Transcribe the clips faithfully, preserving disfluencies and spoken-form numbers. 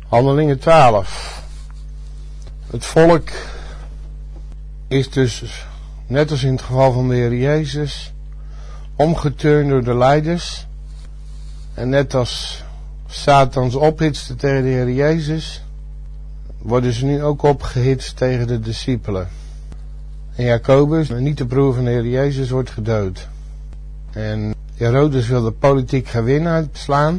Handelingen twaalf. Het volk is dus, net als in het geval van de Heer Jezus, omgeturnd door de leiders. En net als Satans ophitste tegen de Heer Jezus, worden ze nu ook opgehitst tegen de discipelen. En Jacobus, niet de broer van de Heer Jezus, wordt gedood. En Herodes wil de politiek gewin uitslaan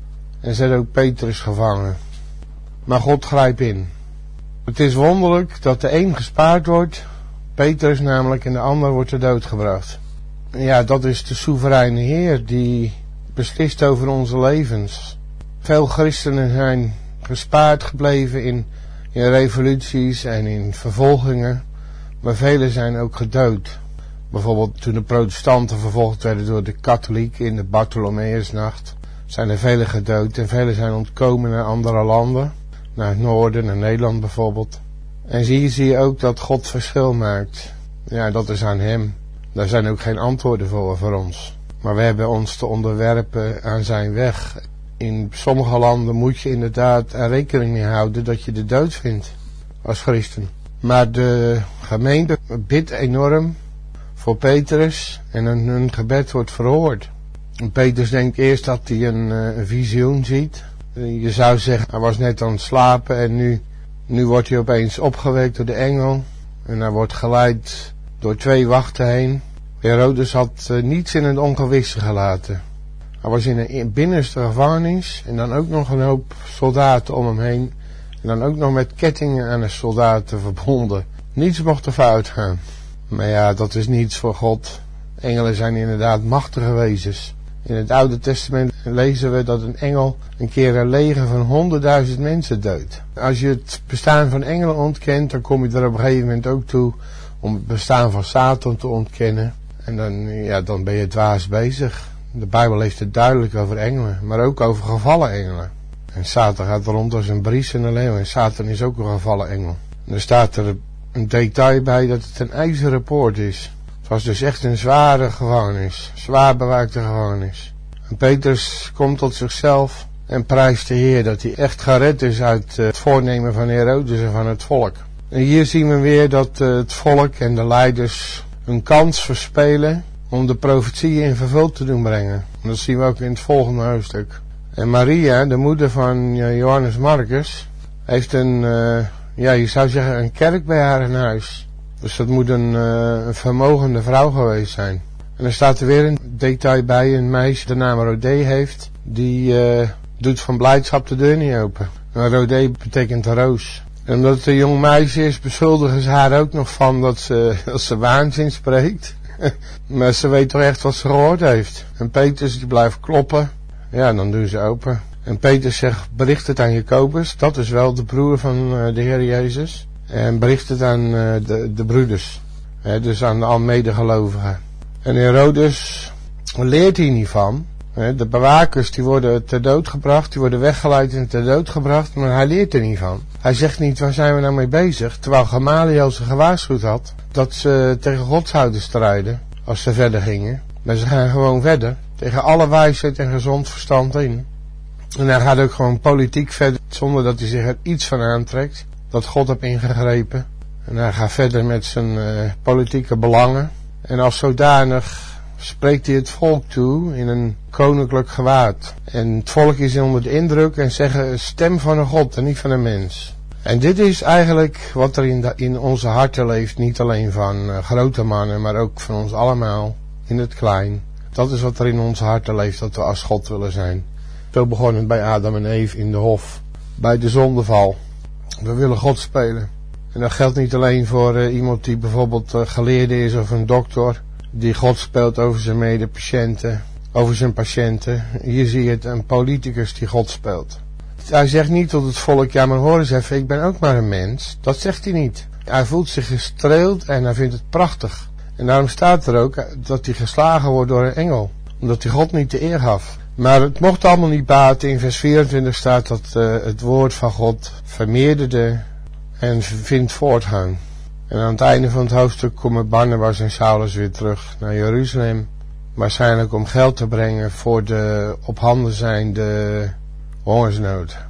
en zet ook Petrus gevangen. Maar God grijpt in. Het is wonderlijk dat de een gespaard wordt, Petrus namelijk, en de ander wordt ter dood gebracht. Ja, dat is de soevereine Heer die beslist over onze levens. Veel christenen zijn gespaard gebleven in, in revoluties en in vervolgingen, maar velen zijn ook gedood. Bijvoorbeeld toen de protestanten vervolgd werden door de katholieken in de Bartholomeusnacht, zijn er velen gedood en velen zijn ontkomen naar andere landen, naar het noorden, naar Nederland bijvoorbeeld. En zie je, zie je ook dat God verschil maakt. Ja, dat is aan hem. Daar zijn ook geen antwoorden voor voor ons. Maar we hebben ons te onderwerpen aan zijn weg. In sommige landen moet je inderdaad er rekening mee houden dat je de dood vindt als christen. Maar de gemeente bidt enorm voor Petrus en hun gebed wordt verhoord. En Petrus denkt eerst dat hij een, een visioen ziet. Je zou zeggen, hij was net aan het slapen en nu, nu wordt hij opeens opgewekt door de engel. En hij wordt geleid door twee wachten heen. Herodes had uh, niets in het ongewisse gelaten. Hij was in een binnenste gevangenis en dan ook nog een hoop soldaten om hem heen. En dan ook nog met kettingen aan de soldaten verbonden. Niets mocht er fout gaan. Maar ja, dat is niets voor God. Engelen zijn inderdaad machtige wezens. In het Oude Testament lezen we dat een engel een keer een leger van honderdduizend mensen doodt. Als je het bestaan van engelen ontkent, dan kom je er op een gegeven moment ook toe om het bestaan van Satan te ontkennen. En dan, ja, dan ben je dwaas bezig. De Bijbel heeft het duidelijk over engelen, maar ook over gevallen engelen. En Satan gaat rond als een bries en een leeuw. En Satan is ook een gevallen engel. En er staat er een detail bij dat het een ijzeren poort is. Het was dus echt een zware gevangenis. Zwaar bewaakte gevangenis. En Petrus komt tot zichzelf en prijst de Heer dat hij echt gered is uit het voornemen van Herodes en van het volk. En hier zien we weer dat het volk en de leiders een kans verspelen om de profetieën in vervuld te doen brengen. En dat zien we ook in het volgende hoofdstuk. En Maria, de moeder van Johannes Marcus, heeft een, uh, ja, je zou zeggen een kerk bij haar in huis. Dus dat moet een, uh, een vermogende vrouw geweest zijn. En er staat er weer een detail bij, een meisje de naam Rodé heeft, die uh, doet van blijdschap de deur niet open. En Rodé betekent roos. En omdat het een jong meisje is, beschuldigen ze haar ook nog van dat ze, dat ze waanzin spreekt. Maar ze weet toch echt wat ze gehoord heeft. En Petrus die blijft kloppen. Ja, dan doen ze open. En Petrus zegt, bericht het aan Jacobus. Dat is wel de broer van uh, de Heer Jezus. En bericht het aan uh, de, de broeders. He, dus aan de medegelovigen. En Herodes leert hier niet van. He, de bewakers die worden ter dood gebracht. Die worden weggeleid en ter dood gebracht. Maar hij leert er niet van. Hij zegt niet, waar zijn we nou mee bezig? Terwijl Gamaliel ze gewaarschuwd had dat ze tegen God zouden strijden als ze verder gingen. Maar ze gaan gewoon verder. Tegen alle wijsheid en gezond verstand in. En hij gaat ook gewoon politiek verder zonder dat hij zich er iets van aantrekt. Dat God heeft ingegrepen. En hij gaat verder met zijn uh, politieke belangen. En als zodanig spreekt hij het volk toe in een koninklijk gewaad. En het volk is onder de indruk en zeggen stem van een God en niet van een mens. En dit is eigenlijk wat er in, de, in onze harten leeft. Niet alleen van uh, grote mannen, maar ook van ons allemaal in het klein. Dat is wat er in onze harten leeft, dat we als God willen zijn. Zo begon het bij Adam en Eve in de hof. Bij de zondeval. We willen God spelen. En dat geldt niet alleen voor uh, iemand die bijvoorbeeld uh, geleerde is of een dokter. Die God speelt over zijn medepatiënten. Over zijn patiënten. Hier zie je het, een politicus die God speelt. Hij zegt niet tot het volk, ja maar hoor eens even, ik ben ook maar een mens. Dat zegt hij niet. Hij voelt zich gestreeld en hij vindt het prachtig. En daarom staat er ook dat hij geslagen wordt door een engel. Omdat hij God niet de eer gaf. Maar het mocht allemaal niet baten. In vers vierentwintig staat dat uh, het woord van God vermeerderde en vindt voortgang. En aan het einde van het hoofdstuk komen Barnabas en Saulus weer terug naar Jeruzalem. Waarschijnlijk om geld te brengen voor de op handen zijnde hongersnood.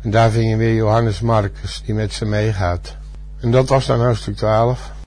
En daar vind je weer Johannes Marcus die met ze meegaat. En dat was dan hoofdstuk twaalf.